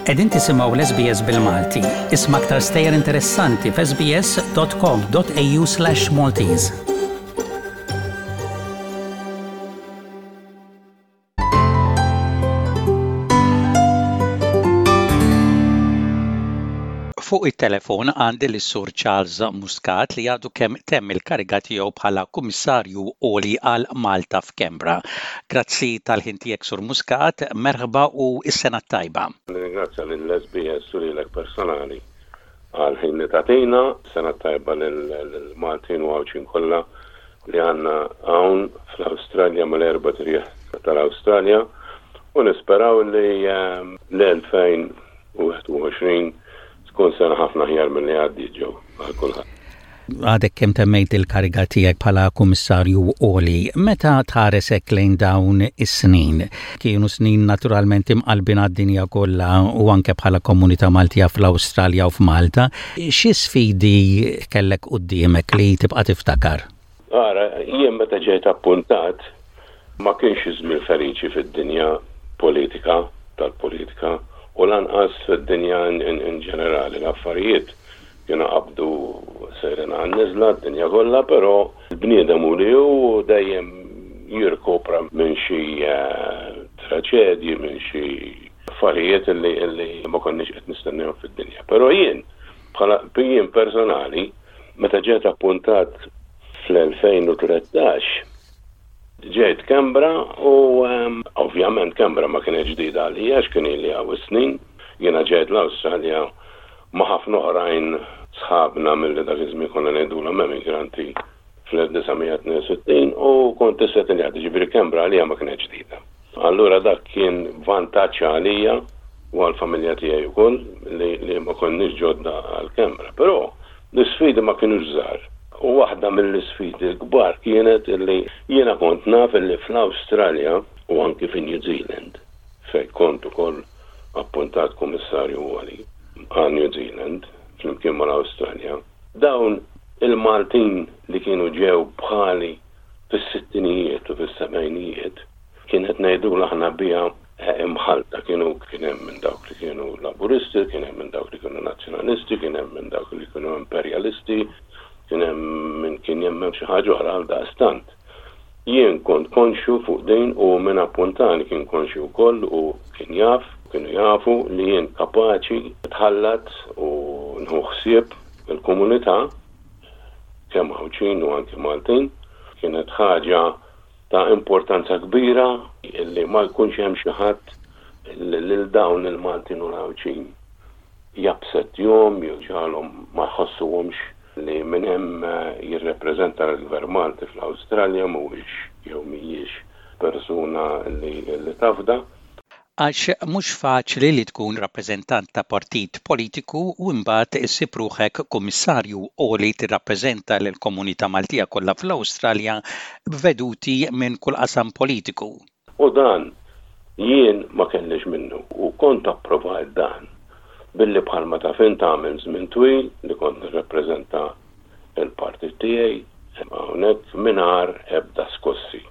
Qegħdin tisimgħu l-SBS bil-Malti. Isma' aktar stejjer interessanti f'sbs.com.au/Maltese. Fuq it-telefon għandi lis-Sur Charles Muscat li għadu kemm temm il-kariga tiegħu bħala Kummissarju Għoli għal Malta f'Kembra. Grazzi tal-ħin tiegħek Sur Muscat, merħba u s-sena tajba. Ringrazzja lill-SBS u lilek personali għal ħin li tagħtina, sena tajba lill-Maltin u għawċin kollha li għandna hawn fl-Awstralja mal-erba' trieħ tal-Awstralja u nisperaw li l-2021 tkun sena ħafna ħjar minn li għaddi ġew għal kulħadd. Għadek kemm temmejt il-kariga tiegħek bħala Kummissarju Għoli, meta tħaresek lejn dawn is-snin? Kienu snin naturalment imqalbin għad-dinja kollha u anke bħala komunità Maltija fl-Awstralja u f'Malta. Xi sfidi kellek quddiemek li tibqa' tiftakar? Ara, jien meta ġejt appuntat ma kienx żmien feliċi fid-dinja tal-politika u lanqas fid-dinja in ġenerali l-affarijiet kienu qabdu sejrin għan-niżla d-dinja kollha, però l-bniedem u li hu dejjem jirkopra minn xi traċedji, minn xi affarijiet li ma konniex qed nistennewhom fid-dinja. Però jien bħala personali meta ġejt appuntat fl-2013 ġejt Kembra u ovvjament Kembra ma kienet ġdida għalija x'kien li hawn snin. Jiena ġejt l-Awstralja ma' ħafna oħrajn sħabna milli dak iż-żmien konna ngħidulhom immigranti fl-1962 u kont issettiljat, ġifieri Kembra għalija ma kienet ġdida. Allura dak kien vantaġġ għalija u għall-familja tiegħi wkoll li ma konniex ġodda għal Kembra. Però l-isfidi ma kienux żgħar. U waħda mill-isfidi l-kbar kienet li jiena kont naf li fl-Awstralja u anki fi New Zealand fejn kont ukoll appuntat Kummissarju Għoli għal New Zealand flimkien mal-Awstralja. Dawn il-Maltin li kienu ġew bħali fis-sittinijiet u fis-sebgħinijiet kienet ngħidula aħna biha imħalta, kien hemm minn dawk li kienu laburisti, kien hemm minn dawk li kienu nazzjonalisti, kien hemm minn dawk li kienu imperialisti, kien jemmem xi ħaġa oħra għal daqstant. Jien kont konxu fuq din u minn appuntani kien konxu wkoll u kienu jafu li jien kapaċi tħallat u nħu ħsieb il-komunità kemm ħawċin u anke Maltin. Kienet ħaġa ta' importanza kbira li ma jkunx hemm xi ħadd lil dawn il-Maltin u l-ħawċin jabset jom jew ġalhom ma jħossuhomx li minn hemm jirrepreżenta l-Gvern Malti fl-Awstralja mhuwiex jew mhijiex persuna li tafda. Għax mhux faċli li tkun rappreżentant ta' partit politiku u mbagħad issib ruħek kummissarju Għoli tirrappreżenta lill-komunità Maltija kollha fl-Awstralja b'veduti minn kull qasam politiku. U dan jien ma kellix minnu u kont approvajt dan billi bħalma ta' fin tagħmel żmien twil li kont nirrappreżenta il-partit tiegħi hawnhekk mingħajr ebda skossi.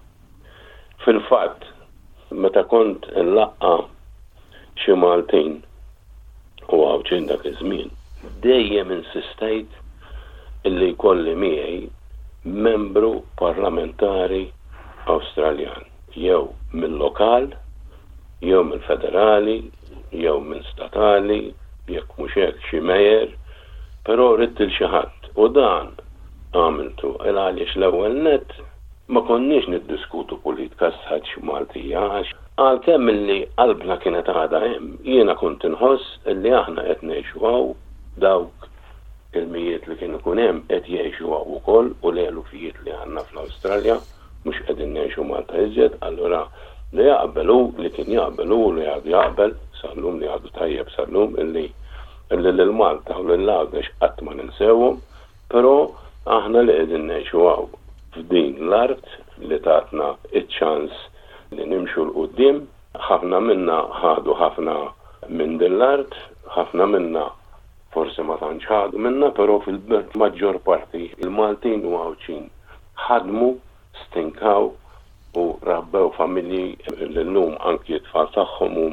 Fil-fatt meta kont inlaqqa xi Maltin u għawċin dak iż-żmien dejjem insistejt illi jkolli miegħi membru parlamentari Awstraljan jew mill-lokal, jew mill-federali, jew minn statali, jekk mhux hekk xi mejer, però rid il xi ħadd. U dan għamiltu għaliex l-ewwel nett ma konniex niddiskutu politika sħaġ Maltija għax għalkemm illi qalbna kienet għadha hemm, jiena kont inħoss illi aħna qed ngħixu hawn dawk il-mijiet li kienu kun hemm qed jgħixu hawn ukoll u l-elufijiet li għandna fl-Awstralja mhux qegħdin ngħixu Malta iżjed, allura li jaqbelu li kien jaqbelu li għadu jaqbel sallum li għadu tajjeb sallum illi l-Malta u l-Lagħex qatt ma ninsewhom, però aħna li qegħdin ngħixu hawn f'din l-art li tatna iċ-ċans li nimxu l-qudiem, ħafna minna ħadu ħafna minn din l-art, ħafna minna forsi ma tantx ħadu minna, però fil-maġġor parti il-Maltin u għawċin ħadmu, stinkaw u rabbew familji l-lum anki t-tfal tagħhom huma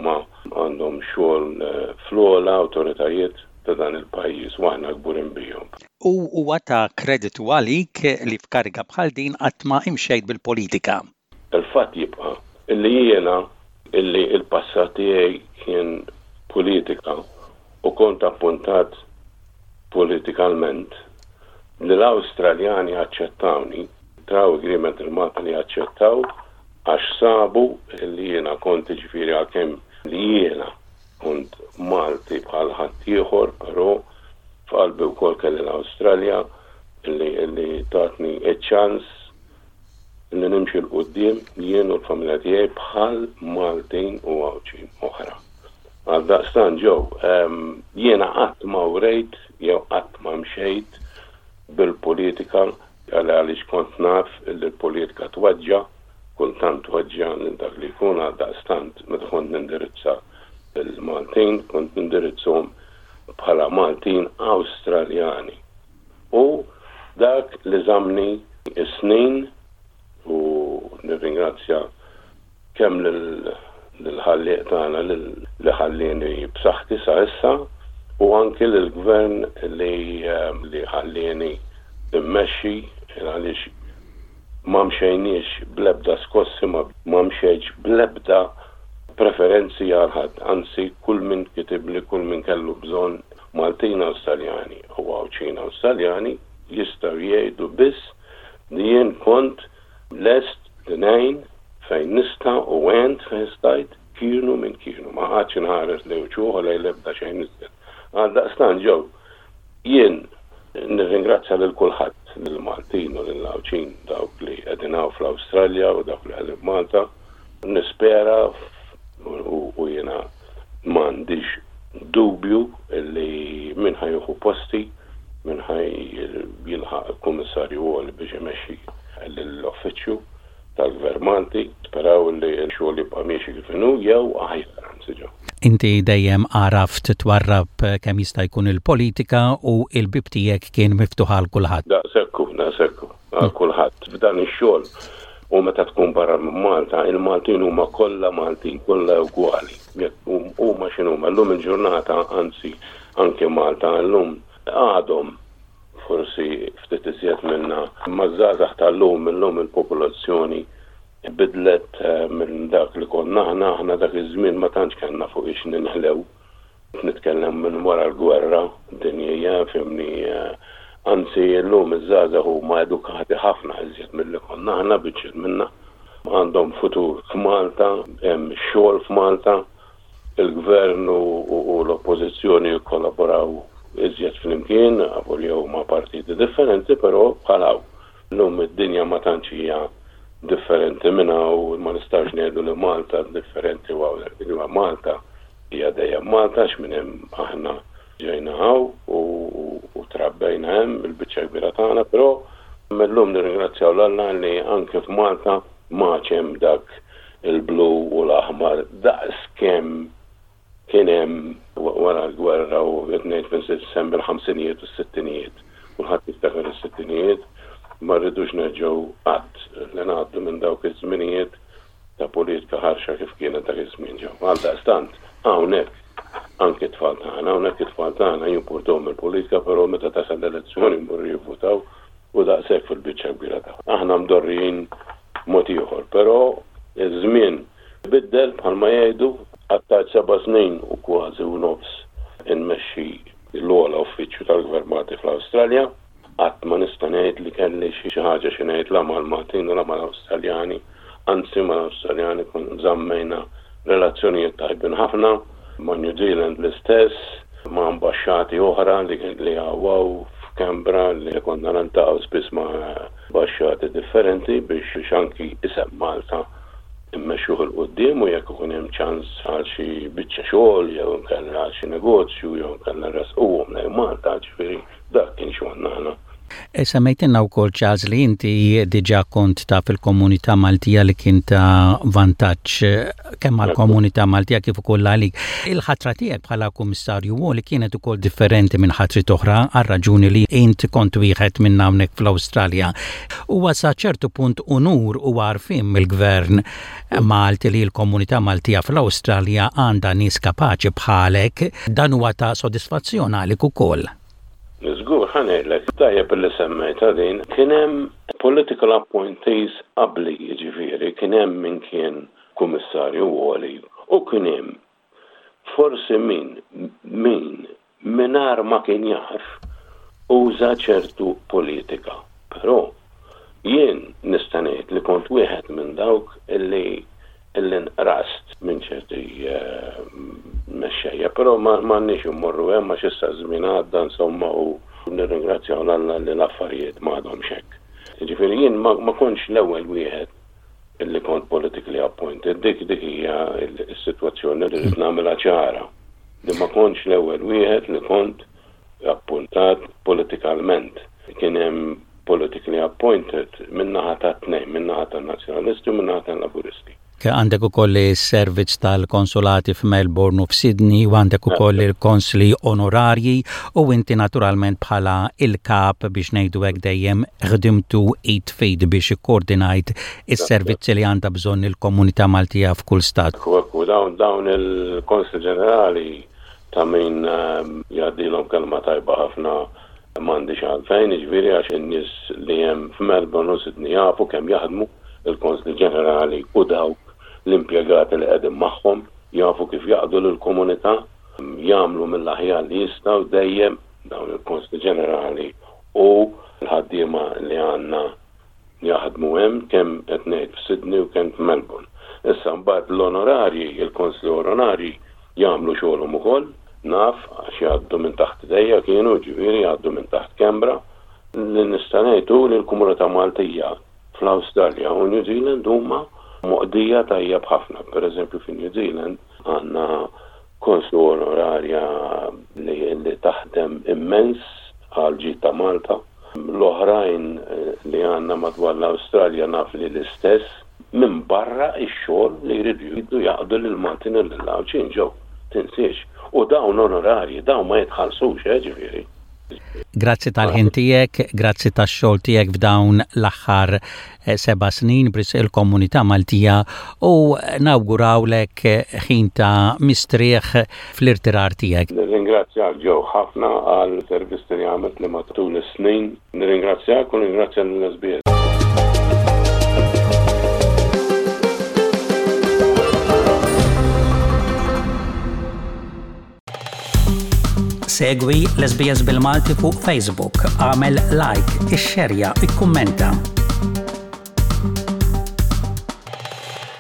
għandhom xogħol fl-ogħla awtoritajiet ta' dan il-pajjiż u aħna kburin bihom. U huwa ta' kreditu għalik li f'kariga bħal din qatt ma imxejt bil-politika. Il-fatt jibqa' illi jiena illi il-passat tiegħi kien politika u kont appuntat politikalment li l-Awstraljani aċċettawni, traw agreement il-Malta li aċċettaw għax sabu li jiena kont ġifieri għalkemm li jiena kont Malti bħal ħadd ieħor, però f'qalbi wkoll kelli l-Awstralja li tatni ċans li nimxi l-qudiem jien u l-familja tiegħi bħal Maltin u Għawċin oħra. Għaldaqstant ġew jiena qatt ma wrejt jew qatt ma mxejt bil-politika għaliex kont naf li l-politika twaġġa, kultant twaġġa lil dak li jkun għaldaqstant meta kont nindirizza il-Maltin, kont nindirizzhom bħala Maltin Awstraljani. U dak li żamni is-snin u nirringrazzja kemm lill-ħallieq tagħna li ħallieni b'saħħti sa issa u anke lill-gvern li ħallieni immexxi għaliex ma mxejniex bl-ebda skossi ma mxejx bl-ebda preferenzi għal ħadd, anzi kull min kitibli, kull min kellu bżonn Maltin Awstraljani u Għawċin Awstraljani jistgħu jgħidu biss li jien kont lest l-nejn fejn nista u għent fejn stajt kienu minn kienu. Ma ħadx inħares li uċuħu li lebda xejn nistet. Għaldaqstant ġew, jien nirringrazzja lil kulħadd lill-Maltin u lill-Għawċin dawk li qegħdin fl-Awstralja u dawk li qegħdin Malta. Nispera u jiena m'għandix dubju li min ħajjuħu posti, min ħaj jilħaq il-Kummissarju għoli biex imexxi l-uffiċċju tal-Gvern Malti, speraw li l-xogħol jibqa' miexi kif inhu jew aħjar ansiġu. Inti dejjem għaraft twarrab kemm jista' jkun il-politika u l-bib tiegħek kien miftuħ għal kulħadd. Daqshekk għal kulħadd f'dan ix-xogħol u meta tkun barra minn Malta, il-Maltin huma kollha Maltin, kollha ugwali. Huma x'inhuma llum il-ġurnata anzi anke Malta llum għadhom forsi ftit iżjed minna maż-żgħażagħ tal-lum illum il-popolazzjoni bidlet minn dak li konna aħna dak iż-żmien ma tantx kellna fuq ix ninħlew. Nitkellem minn wara l-gwerra dinjija fimni anzi llum iż-żgħażagħ huma edukati ħafna iżjed milli konna aħna biċċiet minna. Għandhom futur f'Malta, hemm xogħol f'Malta, il-gvern u l-oppożizzjoni jkollaboraw iżjed flimkien, jew ma' partiti differenti, però bħalaw. Llum id-dinja ma tantx hija differenti minna u ma nistax ngħidu li Malta differenti u Malta hija dejjem Malta x'minn hemm aħna ġejna hawn u trabbejna hemm il-biċċa kbira tagħna, però millum nirringrazzjaw l-Alla li anke f'Malta ma hemm dak il-blu u l-aħmar daqskemm kien hemm wara l-gwerra u qed ngħid minn bil-ħamsinijiet u s-sittinijiet. Kulħadd jiftakar is-sittinijiet ma rridux nerġgħu qatt li ngħaddu minn dawk iż-żminijiet ta' politika ħarxa kif kienet dak iż-żmien ġew. Għaldaqstant hawnhekk anke t-tfal tagħna jimpurtahom il-politika, però meta tasal l-elezzjoni jmorru jivvutaw u daqshekk fil-biċċa kbira tagħhom. Aħna mdorrijin mod ieħor, però iż-żmien biddel bħalma jgħidu għattat 7 snin u kważi u nofs inmexxi l-ogħla uffiċċju tal-Gvern Malti fl-Awstralja. Qatt ma nista' ngħid li kelli xi ħaġa xi ngħid la mal-Maltin u la mal-Awstraljani, anzi mal-Awstraljani żammejna relazzjonijiet tajbin ħafna, ma' New Zealand l-istess, ma' ambaxxati oħra li għawaw f'Canberra li konna nantaqgħu spiss ma' ambaxxati differenti biex anki isem Malta immexxuh il-qudiem u jekk ikun hemm ċans għal xi biċċa xogħol jew nkella xi negozju jew nkella rasquhom lejn Malta, ġifieri dak kien xogħolna aħna. Semmejtinna wkoll Charles li inti diġà kont ta' fil-komunità Maltija li kien ta' vantaġġ kemm għall-komunità Maltija kif ukoll għalik. Il-ħatra tiegħek bħala kummissarju li kienet ukoll differenti minn ħatrit oħra għar-raġuni li int kont wieħed minn hawnhekk fl-Awstralja. Huwa sa ċertu punt unur u għarfien mill-Gvern Malti li l-komunità Maltija fl-Awstralja għandha nies kapaċi bħalek, dan huwa ta' sodisfazzjon għalik ukoll. Żgur ħanejlek, tajjeb li semmejta din, kien hemm political appointees qabli, jiġifieri, kien hemm min kien kummissarju għoli u kien hemm forsi min mingħajr ma kien jaf uża ċertu politika. Però jien nista' ngħid li kont wieħed minn dawk illi nqrast minn ċerti mexxejja, però m'għandniex immorru hemm għax issa żmien għadda insomma u nirringrazzjaw Alla li l-affarijiet m'għadhomx hekk. Jiġifieri jien ma kontx l-ewwel wieħed illi kont politically appointed, dik hija s-sitwazzjoni li rid nagħmilha ċara. Li ma kontx l-ewwel wieħed li kont appuntat politikalment. Kien hemm politically appointed min-naħa tat-tnejn, min-naħa tan-nazzjonalisti u min-naħa tan-laburisti. Għandek ukoll is-servizz tal-konsulati f'Melbourne u f'Sydney u għandek ukoll il-konsli onorarji u inti naturalment bħala il-kap biex ngħidu hekk dejjem ħdimtu 8 feet biex ikkoordinajt is-servizzi li għandha bżonn il-komunità Maltija f'kull stat. Dawn il-konsli ġenerali ta' min jgħaddilhom kelma tajba ħafna m'għandix għalfejn, jiġifieri għax in-nies li hemm f'Melbourne u Sydney jafu kemm jaħdmu il-konsli ġenerali u dawk l-impjegati li qegħdin magħhom jafu kif jaqdu lill-komunità, jagħmlu mill-aħjar li jistgħu dejjem dawn il-konsli ġenerali u l-ħaddiema li għandna jaħdmu hemm kemm qed ngħid f'Sydney u kemm f'Melbourne. Issa mbagħad l-onorarji, il-konsli onorarji jagħmlu xogħolhom ukoll, naf għax jgħaddu minn taħt idejja kienu ġifieri jgħaddu minn taħt Kembra li nista' ngħidu li l-komunità Maltija fl-Awstralja u New Zealand huma moqdija tajjeb ħafna. Pereżempju fi New Zealand għandna konslu onorarja li taħdem immens għal ġid ta' Malta. L-oħrajn li għandna madwar l-Awstralja naf li l-istess minn barra ix-xogħol li jridu jaqdu lil Maltin il-lawċin ġew tinsiex. U dawn onorarji dawn ma jitħallsux ġifieri. Grazzi tal-ħin tiegħek, grazzi tax-xogħol tiegħek f'dawn l-aħħar 7 snin bris il-komunità Maltija u nawgurawlek ħin ta' mistrieħ fl-irtirar tiegħek. Nirringrazzjak ġew ħafna għal servizz li għamilt li matul is-snin. Nirringrazzjak u nirringrazzja lill-SBS. Segwi l-SBS bil-Malti fuq Facebook, għamel like, ixxerja, ikkummenta.